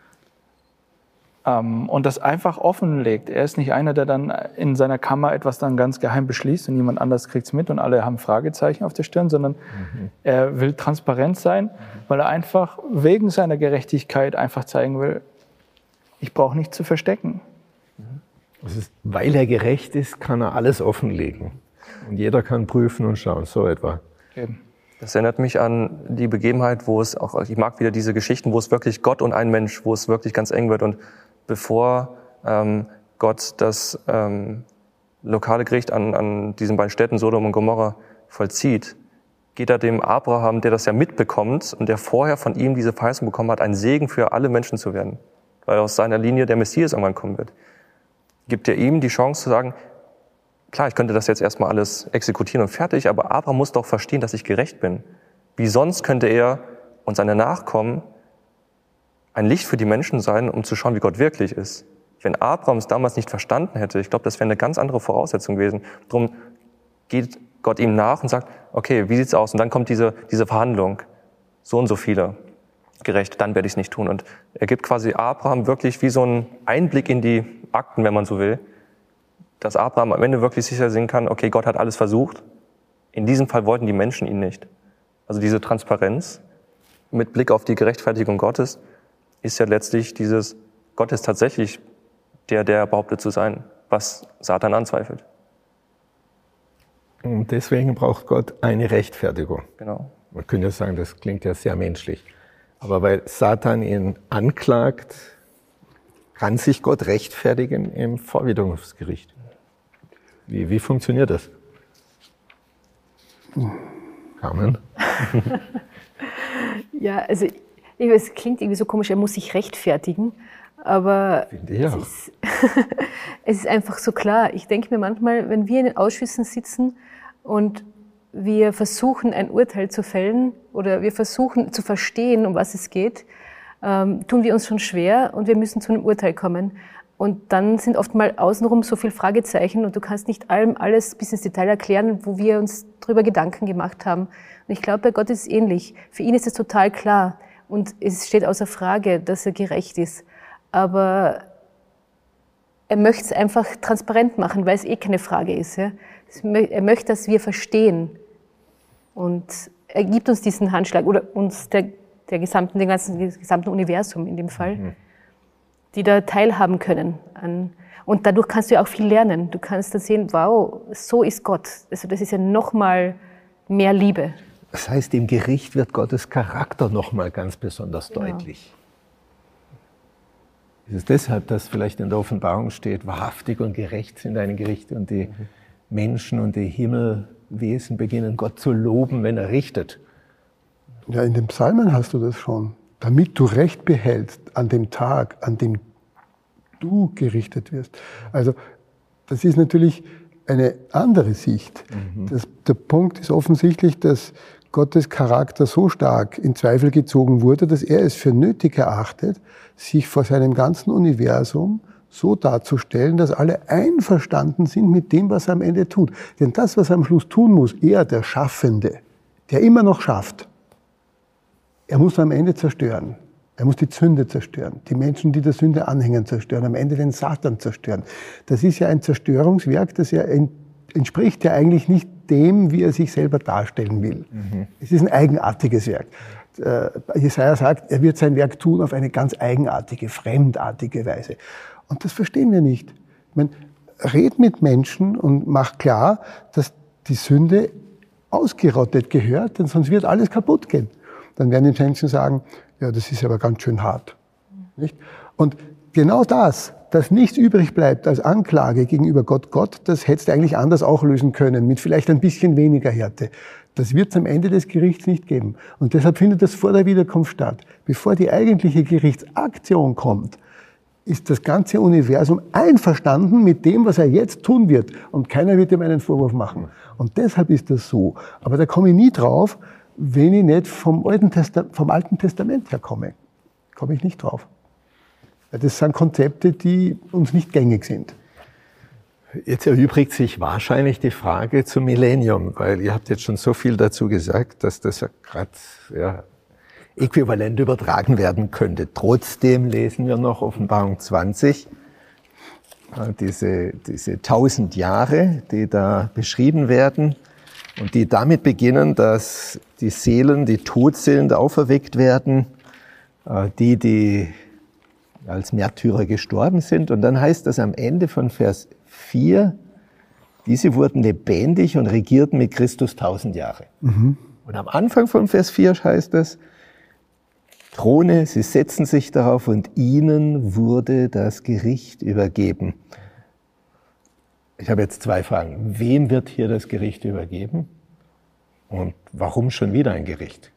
Ähm, und das einfach offenlegt. Er ist nicht einer, der dann in seiner Kammer etwas dann ganz geheim beschließt und niemand anders kriegt es mit und alle haben Fragezeichen auf der Stirn, sondern mhm. er will transparent sein, mhm. weil er einfach wegen seiner Gerechtigkeit einfach zeigen will, ich brauche nichts zu verstecken. Das ist, weil er gerecht ist, kann er alles offenlegen. Und jeder kann prüfen und schauen, so etwa. Eben. Das erinnert mich an die Begebenheit, wo es auch, ich mag wieder diese Geschichten, wo es wirklich Gott und ein Mensch, wo es wirklich ganz eng wird. Und bevor ähm, Gott das ähm, lokale Gericht an, an diesen beiden Städten Sodom und Gomorra vollzieht, geht er dem Abraham, der das ja mitbekommt und der vorher von ihm diese Verheißung bekommen hat, ein Segen für alle Menschen zu werden, weil aus seiner Linie der Messias irgendwann kommen wird, gibt er ihm die Chance zu sagen, klar, ich könnte das jetzt erstmal alles exekutieren und fertig, aber Abraham muss doch verstehen, dass ich gerecht bin. Wie sonst könnte er und seine Nachkommen ein Licht für die Menschen sein, um zu schauen, wie Gott wirklich ist. Wenn Abraham es damals nicht verstanden hätte, ich glaube, das wäre eine ganz andere Voraussetzung gewesen. Darum geht Gott ihm nach und sagt, okay, wie sieht's aus? Und dann kommt diese, diese Verhandlung. So und so viele gerecht, dann werde ich es nicht tun. Und er gibt quasi Abraham wirklich wie so einen Einblick in die Akten, wenn man so will, dass Abraham am Ende wirklich sicher sehen kann, okay, Gott hat alles versucht. In diesem Fall wollten die Menschen ihn nicht. Also diese Transparenz mit Blick auf die Gerechtfertigung Gottes ist ja letztlich dieses, Gott ist tatsächlich der, der behauptet zu sein, was Satan anzweifelt. Und deswegen braucht Gott eine Rechtfertigung. Genau. Man könnte ja sagen, das klingt ja sehr menschlich. Aber weil Satan ihn anklagt, kann sich Gott rechtfertigen im Vorwiderrufsgericht. Wie, wie funktioniert das? Carmen? Ja, also es klingt irgendwie so komisch, er muss sich rechtfertigen, aber ja. es, ist, es ist einfach so klar. Ich denke mir manchmal, wenn wir in den Ausschüssen sitzen und wir versuchen, ein Urteil zu fällen oder wir versuchen zu verstehen, um was es geht, ähm, tun wir uns schon schwer und wir müssen zu einem Urteil kommen. Und dann sind oft mal außenrum so viele Fragezeichen und du kannst nicht allem alles bis ins Detail erklären, wo wir uns darüber Gedanken gemacht haben. Und ich glaube, bei Gott ist es ähnlich. Für ihn ist es total klar und es steht außer Frage, dass er gerecht ist. Aber er möchte es einfach transparent machen, weil es eh keine Frage ist. Ja? Er möchte, dass wir verstehen. Und er gibt uns diesen Handschlag, oder uns, der, der gesamten, den ganzen, des gesamten Universum in dem Fall, mhm. die da teilhaben können. An, und dadurch kannst du ja auch viel lernen. Du kannst dann sehen, wow, so ist Gott. Also das ist ja noch mal mehr Liebe. Das heißt, im Gericht wird Gottes Charakter noch mal ganz besonders genau. deutlich. Es ist deshalb, dass vielleicht in der Offenbarung steht, wahrhaftig und gerecht sind deine Gerichte und die mhm. Menschen und die Himmelwesen beginnen Gott zu loben, wenn er richtet. Ja, in den Psalmen hast du das schon. Damit du Recht behältst an dem Tag, an dem du gerichtet wirst. Also das ist natürlich eine andere Sicht. Mhm. Das, der Punkt ist offensichtlich, dass Gottes Charakter so stark in Zweifel gezogen wurde, dass er es für nötig erachtet, sich vor seinem ganzen Universum so darzustellen, dass alle einverstanden sind mit dem, was er am Ende tut. Denn das, was er am Schluss tun muss, er, der Schaffende, der immer noch schafft, er muss am Ende zerstören. Er muss die Sünde zerstören, die Menschen, die der Sünde anhängen, zerstören, am Ende den Satan zerstören. Das ist ja ein Zerstörungswerk, das ja entspricht ja eigentlich nicht dem, wie er sich selber darstellen will. Mhm. Es ist ein eigenartiges Werk. Jesaja sagt, er wird sein Werk tun auf eine ganz eigenartige, fremdartige Weise. Und das verstehen wir nicht. Ich meine, red mit Menschen und mach klar, dass die Sünde ausgerottet gehört, denn sonst wird alles kaputt gehen. Dann werden die Menschen sagen, ja, das ist aber ganz schön hart. Nicht? Und genau das, dass nichts übrig bleibt als Anklage gegenüber Gott, Gott, das hättest du eigentlich anders auch lösen können, mit vielleicht ein bisschen weniger Härte. Das wird es am Ende des Gerichts nicht geben. Und deshalb findet das vor der Wiederkunft statt. Bevor die eigentliche Gerichtsaktion kommt, ist das ganze Universum einverstanden mit dem, was er jetzt tun wird. Und keiner wird ihm einen Vorwurf machen. Und deshalb ist das so. Aber da komme ich nie drauf, wenn ich nicht vom Alten Testament, vom Alten Testament herkomme. Komme ich nicht drauf. Das sind Konzepte, die uns nicht gängig sind. Jetzt erübrigt sich wahrscheinlich die Frage zum Millennium, weil ihr habt jetzt schon so viel dazu gesagt, dass das ja gerade ja, äquivalent übertragen werden könnte. Trotzdem lesen wir noch Offenbarung zwanzig, diese, diese tausend Jahre, die da beschrieben werden und die damit beginnen, dass die Seelen, die tot sind, auferweckt werden, die, die als Märtyrer gestorben sind. Und dann heißt das am Ende von Vers vier, diese wurden lebendig und regierten mit Christus tausend Jahre. Mhm. Und am Anfang von Vers vier heißt es, Throne, sie setzen sich darauf und ihnen wurde das Gericht übergeben. Ich habe jetzt zwei Fragen. Wem wird hier das Gericht übergeben? Und warum schon wieder ein Gericht?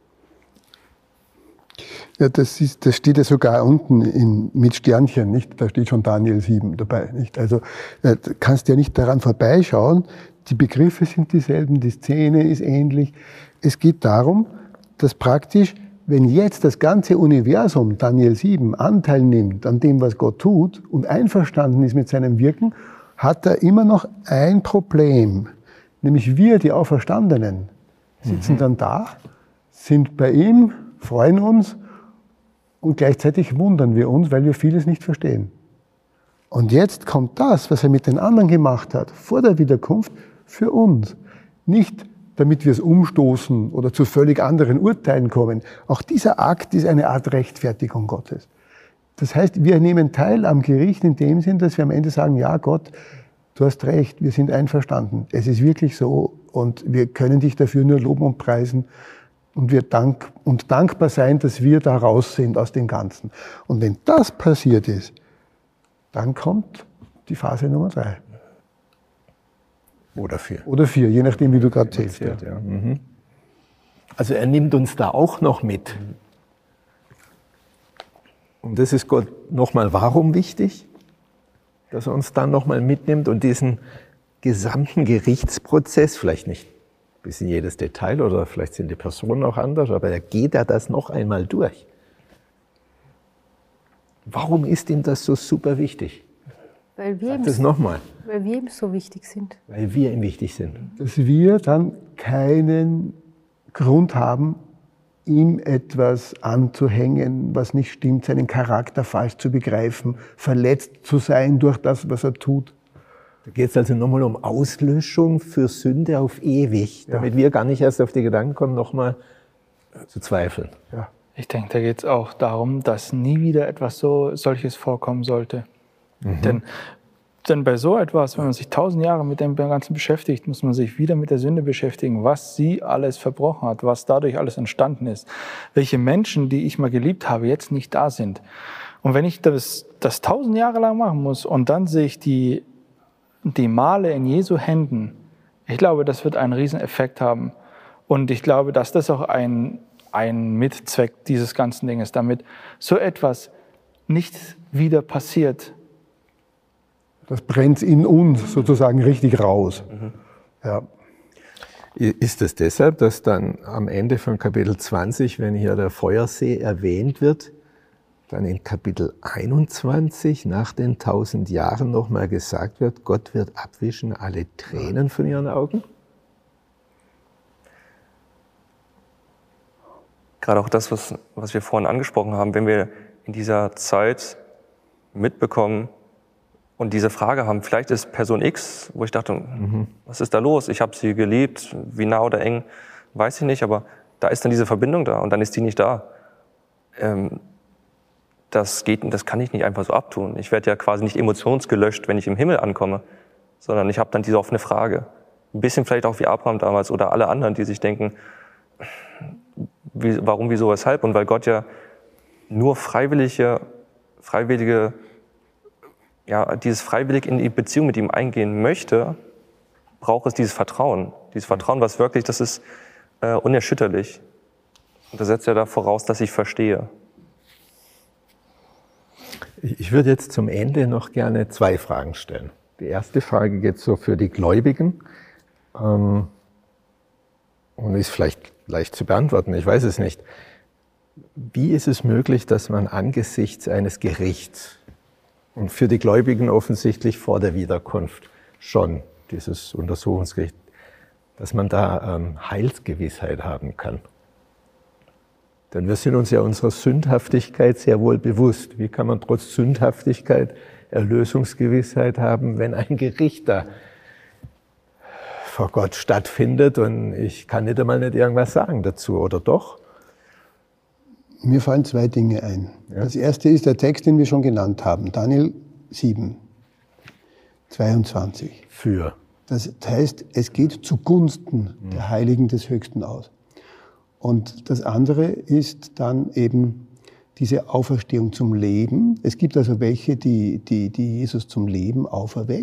Ja, das, ist, das steht ja sogar unten in, mit Sternchen, nicht? Da steht schon Daniel sieben dabei, nicht? Also äh, kannst ja nicht daran vorbeischauen. Die Begriffe sind dieselben, die Szene ist ähnlich. Es geht darum, dass praktisch, wenn jetzt das ganze Universum, Daniel sieben, Anteil nimmt an dem, was Gott tut und einverstanden ist mit seinem Wirken, hat er immer noch ein Problem. Nämlich wir, die Auferstandenen, sitzen mhm. dann da, sind bei ihm, freuen uns und gleichzeitig wundern wir uns, weil wir vieles nicht verstehen. Und jetzt kommt das, was er mit den anderen gemacht hat, vor der Wiederkunft, für uns. Nicht, damit wir es umstoßen oder zu völlig anderen Urteilen kommen. Auch dieser Akt ist eine Art Rechtfertigung Gottes. Das heißt, wir nehmen teil am Gericht in dem Sinn, dass wir am Ende sagen, ja Gott, du hast recht, wir sind einverstanden. Es ist wirklich so und wir können dich dafür nur loben und preisen und wir dank und dankbar sein, dass wir da raus sind aus dem Ganzen. Und wenn das passiert ist, dann kommt die Phase Nummer drei. Oder vier. Oder vier, je nachdem, wie du gerade zählst. Ja. Ja. Mhm. Also er nimmt uns da auch noch mit. Und das ist Gott nochmal warum wichtig, dass er uns dann nochmal mitnimmt und diesen gesamten Gerichtsprozess, vielleicht nicht bis in jedes Detail oder vielleicht sind die Personen auch anders, aber er geht ja das noch einmal durch. Warum ist ihm das so super wichtig? Weil wir, Sag ihm, das nochmal. weil wir ihm so wichtig sind. Weil wir ihm wichtig sind. Dass wir dann keinen Grund haben, ihm etwas anzuhängen, was nicht stimmt, seinen Charakter falsch zu begreifen, verletzt zu sein durch das, was er tut. Da geht es also nochmal um Auslöschung für Sünde auf ewig, damit ja. wir gar nicht erst auf die Gedanken kommen, nochmal zu zweifeln. Ja. Ich denke, da geht es auch darum, dass nie wieder etwas so solches vorkommen sollte. Mhm. Denn, denn bei so etwas, wenn man sich tausend Jahre mit dem Ganzen beschäftigt, muss man sich wieder mit der Sünde beschäftigen, was sie alles verbrochen hat, was dadurch alles entstanden ist, welche Menschen, die ich mal geliebt habe, jetzt nicht da sind. Und wenn ich das, das tausend Jahre lang machen muss und dann sehe ich die, die Male in Jesu Händen, ich glaube, das wird einen riesen Effekt haben. Und ich glaube, dass das auch ein, ein Mitzweck dieses ganzen Dinges, damit so etwas nicht wieder passiert. Das brennt in uns sozusagen richtig raus. Mhm. Ja. Ist es deshalb, dass dann am Ende von Kapitel zwanzig, wenn hier der Feuersee erwähnt wird, dann in Kapitel einundzwanzig nach den tausend Jahren nochmal gesagt wird, Gott wird abwischen alle Tränen von ihren Augen? Gerade auch das, was, was wir vorhin angesprochen haben, wenn wir in dieser Zeit mitbekommen, und diese Frage haben, vielleicht ist Person X, wo ich dachte, mhm. was ist da los? Ich habe sie geliebt, wie nah oder eng, weiß ich nicht, aber da ist dann diese Verbindung da und dann ist die nicht da. Ähm, das geht, das kann ich nicht einfach so abtun. Ich werde ja quasi nicht emotionsgelöscht, wenn ich im Himmel ankomme, sondern ich habe dann diese offene Frage. Ein bisschen vielleicht auch wie Abraham damals oder alle anderen, die sich denken, wie, warum, wieso, weshalb? Und weil Gott ja nur freiwillige, freiwillige ja, dieses freiwillig in die Beziehung mit ihm eingehen möchte, braucht es dieses Vertrauen. Dieses Vertrauen, was wirklich, das ist äh, unerschütterlich. Und das setzt ja da voraus, dass ich verstehe. Ich würde jetzt zum Ende noch gerne zwei Fragen stellen. Die erste Frage geht so für die Gläubigen ähm, und ist vielleicht leicht zu beantworten, ich weiß es nicht. Wie ist es möglich, dass man angesichts eines Gerichts und für die Gläubigen offensichtlich vor der Wiederkunft schon, dieses Untersuchungsgericht, dass man da ähm, Heilsgewissheit haben kann? Denn wir sind uns ja unserer Sündhaftigkeit sehr wohl bewusst. Wie kann man trotz Sündhaftigkeit Erlösungsgewissheit haben, wenn ein Gericht da vor Gott stattfindet und ich kann nicht einmal nicht irgendwas sagen dazu, oder doch? Mir fallen zwei Dinge ein. Ja. Das erste ist der Text, den wir schon genannt haben, Daniel sieben, zweiundzwanzig. Für. Das heißt, es geht zugunsten mhm. der Heiligen des Höchsten aus. Und das andere ist dann eben diese Auferstehung zum Leben. Es gibt also welche, die, die, die Jesus zum Leben auferweckt.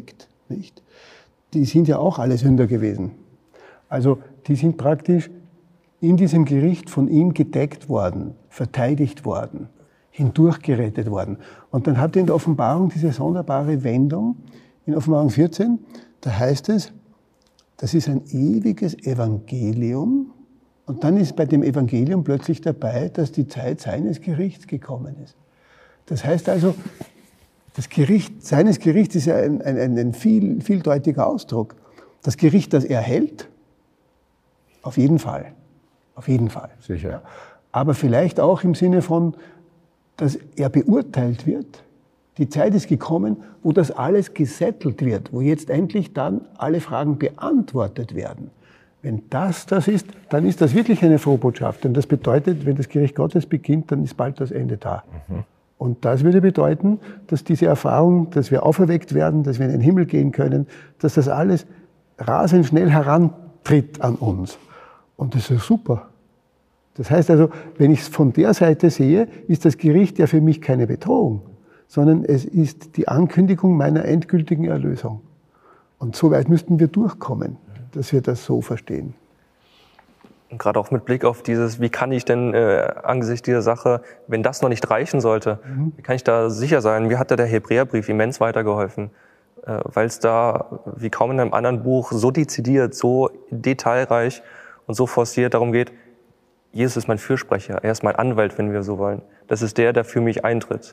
nicht? Die sind ja auch alle Sünder gewesen. Also die sind praktisch in diesem Gericht von ihm gedeckt worden, verteidigt worden, hindurchgerettet worden. Und dann hat er in der Offenbarung diese sonderbare Wendung, in Offenbarung vierzehn, da heißt es, das ist ein ewiges Evangelium. Und dann ist bei dem Evangelium plötzlich dabei, dass die Zeit seines Gerichts gekommen ist. Das heißt also, das Gericht, seines Gerichts ist ja ein, ein, ein viel, vieldeutiger Ausdruck. Das Gericht, das er hält, auf jeden Fall. Auf jeden Fall. Sicher. Aber vielleicht auch im Sinne von, dass er beurteilt wird. Die Zeit ist gekommen, wo das alles gesettelt wird, wo jetzt endlich dann alle Fragen beantwortet werden. Wenn das das ist, dann ist das wirklich eine Frohbotschaft. Und das bedeutet, wenn das Gericht Gottes beginnt, dann ist bald das Ende da. Mhm. Und das würde bedeuten, dass diese Erfahrung, dass wir auferweckt werden, dass wir in den Himmel gehen können, dass das alles rasend schnell herantritt an uns. Und das ist super. Das heißt also, wenn ich es von der Seite sehe, ist das Gericht ja für mich keine Bedrohung, sondern es ist die Ankündigung meiner endgültigen Erlösung. Und so weit müssten wir durchkommen, dass wir das so verstehen. Und gerade auch mit Blick auf dieses, wie kann ich denn äh, angesichts dieser Sache, wenn das noch nicht reichen sollte, mhm. wie kann ich da sicher sein? Mir hat da der Hebräerbrief immens weitergeholfen, äh, weil es da wie kaum in einem anderen Buch so dezidiert, so detailreich und so forciert darum geht, Jesus ist mein Fürsprecher, er ist mein Anwalt, wenn wir so wollen. Das ist der, der für mich eintritt.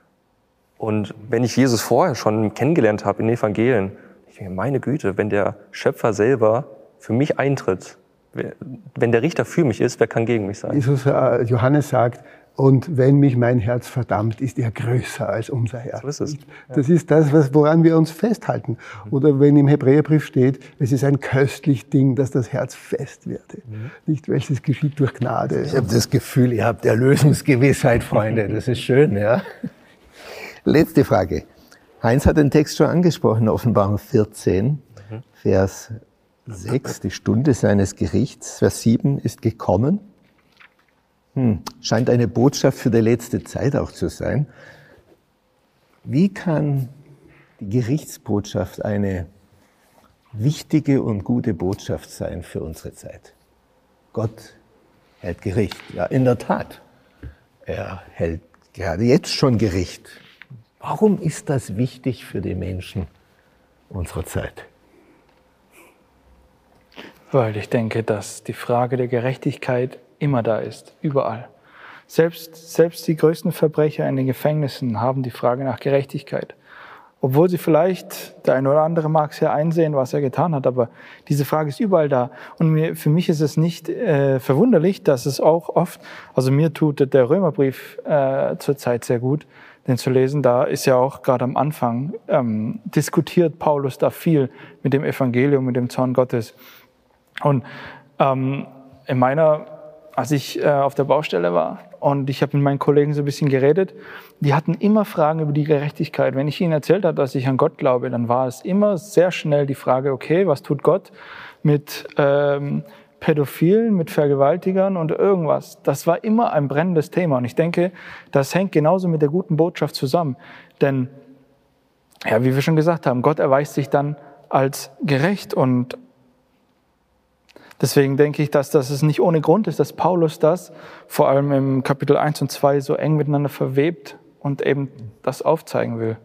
Und wenn ich Jesus vorher schon kennengelernt habe in den Evangelien, ich denke, meine Güte, wenn der Schöpfer selber für mich eintritt, wenn der Richter für mich ist, wer kann gegen mich sein? Jesus, äh, Johannes sagt, und wenn mich mein Herz verdammt, ist er größer als unser Herz. So ist es. Ja. Das ist das, was, woran wir uns festhalten. Oder wenn im Hebräerbrief steht, es ist ein köstlich Ding, dass das Herz fest werde. Mhm. Nicht, welches geschieht durch Gnade. Ich habe das Gefühl, ihr habt Erlösungsgewissheit, Freunde. Das ist schön, ja. Letzte Frage. Heinz hat den Text schon angesprochen, Offenbarung vierzehn, mhm. Vers sechs, die Stunde seines Gerichts. Vers sieben ist gekommen. Hm, scheint eine Botschaft für die letzte Zeit auch zu sein. Wie kann die Gerichtsbotschaft eine wichtige und gute Botschaft sein für unsere Zeit? Gott hält Gericht. Ja, in der Tat. Er hält gerade jetzt schon Gericht. Warum ist das wichtig für die Menschen unserer Zeit? Weil ich denke, dass die Frage der Gerechtigkeit immer da ist, überall. Selbst, selbst die größten Verbrecher in den Gefängnissen haben die Frage nach Gerechtigkeit. Obwohl sie vielleicht, der eine oder andere mag es ja einsehen, was er getan hat, aber diese Frage ist überall da. Und mir, für mich ist es nicht äh, verwunderlich, dass es auch oft, also mir tut der Römerbrief äh, zurzeit sehr gut, den zu lesen. Da ist ja auch gerade am Anfang, ähm, diskutiert Paulus da viel mit dem Evangelium, mit dem Zorn Gottes. Und ähm, in meiner, als ich äh, auf der Baustelle war und ich habe mit meinen Kollegen so ein bisschen geredet, die hatten immer Fragen über die Gerechtigkeit. Wenn ich ihnen erzählt habe, dass ich an Gott glaube, dann war es immer sehr schnell die Frage, okay, was tut Gott mit ähm, Pädophilen, mit Vergewaltigern und irgendwas. Das war immer ein brennendes Thema. Und ich denke, das hängt genauso mit der guten Botschaft zusammen. Denn, ja, wie wir schon gesagt haben, Gott erweist sich dann als gerecht und deswegen denke ich, dass das nicht ohne Grund ist, dass Paulus das vor allem im Kapitel eins und zwei so eng miteinander verwebt und eben das aufzeigen will.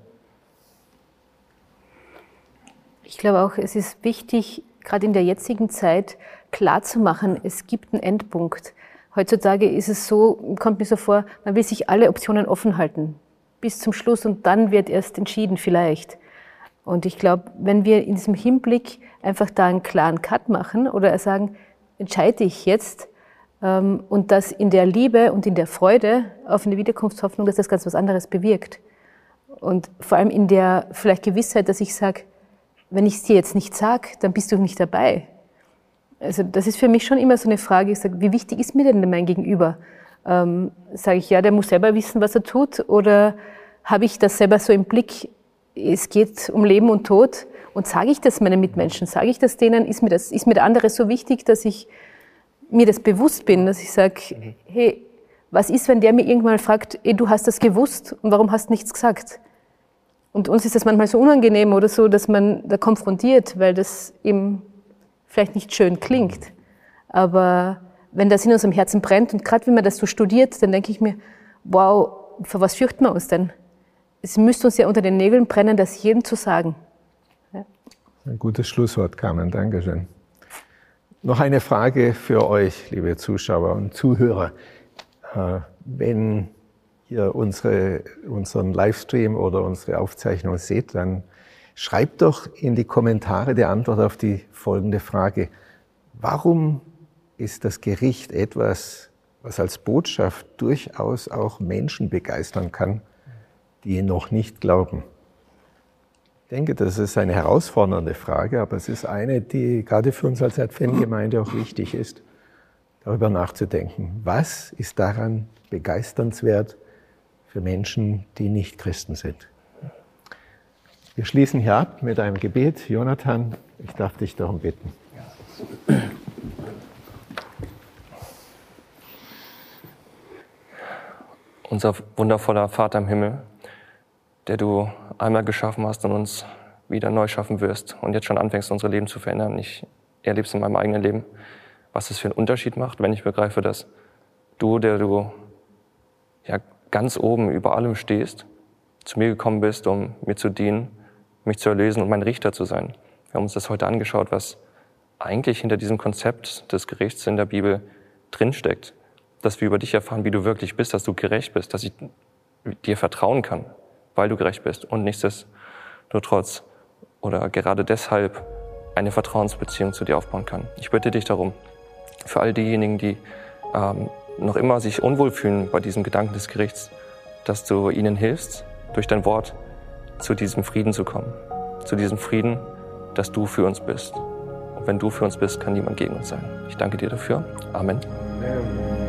Ich glaube auch, es ist wichtig, gerade in der jetzigen Zeit klarzumachen, es gibt einen Endpunkt. Heutzutage ist es so, kommt mir so vor, man will sich alle Optionen offen halten bis zum Schluss und dann wird erst entschieden vielleicht. Und ich glaube, wenn wir in diesem Hinblick einfach da einen klaren Cut machen oder sagen, entscheide ich jetzt ähm, und das in der Liebe und in der Freude auf eine Wiederkunftshoffnung, dass das ganz was anderes bewirkt. Und vor allem in der vielleicht Gewissheit, dass ich sage, wenn ich es dir jetzt nicht sage, dann bist du nicht dabei. Also das ist für mich schon immer so eine Frage, ich sage, wie wichtig ist mir denn mein Gegenüber? Ähm, sage ich, ja, der muss selber wissen, was er tut, oder habe ich das selber so im Blick, es geht um Leben und Tod, und sage ich das meinen Mitmenschen, sage ich das denen, ist mir, das, ist mir der andere so wichtig, dass ich mir das bewusst bin, dass ich sage, hey, was ist, wenn der mir irgendwann fragt, hey, du hast das gewusst und warum hast du nichts gesagt? Und uns ist das manchmal so unangenehm oder so, dass man da konfrontiert, weil das eben vielleicht nicht schön klingt. Aber wenn das in unserem Herzen brennt und gerade wenn man das so studiert, dann denke ich mir, wow, vor was fürchten wir uns denn? Es müsste uns ja unter den Nägeln brennen, das jedem zu sagen. Ja. Ein gutes Schlusswort, Carmen. Dankeschön. Noch eine Frage für euch, liebe Zuschauer und Zuhörer. Wenn ihr unsere, unseren Livestream oder unsere Aufzeichnung seht, dann schreibt doch in die Kommentare die Antwort auf die folgende Frage. Warum ist das Gericht etwas, was als Botschaft durchaus auch Menschen begeistern kann, die noch nicht glauben? Ich denke, das ist eine herausfordernde Frage, aber es ist eine, die gerade für uns als Adventgemeinde auch wichtig ist, darüber nachzudenken. Was ist daran begeisternswert für Menschen, die nicht Christen sind? Wir schließen hier ab mit einem Gebet. Jonathan, ich darf dich darum bitten. Unser wundervoller Vater im Himmel, der du einmal geschaffen hast und uns wieder neu schaffen wirst und jetzt schon anfängst, unser Leben zu verändern. Ich erlebe es in meinem eigenen Leben, was es für einen Unterschied macht, wenn ich begreife, dass du, der du ja ganz oben über allem stehst, zu mir gekommen bist, um mir zu dienen, mich zu erlösen und mein Richter zu sein. Wir haben uns das heute angeschaut, was eigentlich hinter diesem Konzept des Gerichts in der Bibel drinsteckt. Dass wir über dich erfahren, wie du wirklich bist, dass du gerecht bist, dass ich dir vertrauen kann, weil du gerecht bist und nichtsdestotrotz oder gerade deshalb eine Vertrauensbeziehung zu dir aufbauen kann. Ich bitte dich darum, für all diejenigen, die ähm, noch immer sich unwohl fühlen bei diesem Gedanken des Gerichts, dass du ihnen hilfst, durch dein Wort zu diesem Frieden zu kommen. Zu diesem Frieden, dass du für uns bist. Und wenn du für uns bist, kann niemand gegen uns sein. Ich danke dir dafür. Amen. Amen.